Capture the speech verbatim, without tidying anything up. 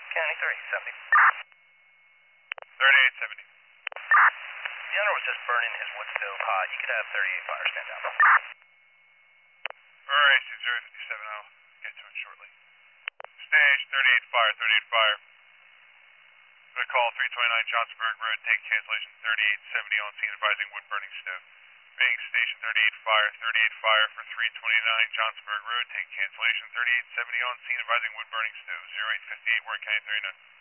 County thirty-eight seventy. thirty-eight seventy. The owner was just burning his wood stove hot. You could have thirty-eight fire stand down. Alright, zero fifty-seven, I'll get to it shortly. Stage thirty-eight fire, thirty-eight fire. I'm going to call three twenty-nine Johnsonburg Road, take cancellation thirty-eight seventy on scene advising wood burning stove. Being station thirty-eight fire, thirty-eight fire for three twenty-nine Johnsonburg Road, take cancellation thirty-eight seventy on scene advising wood burning stove. zero eight fifty-eight, Warren County thirty-nine.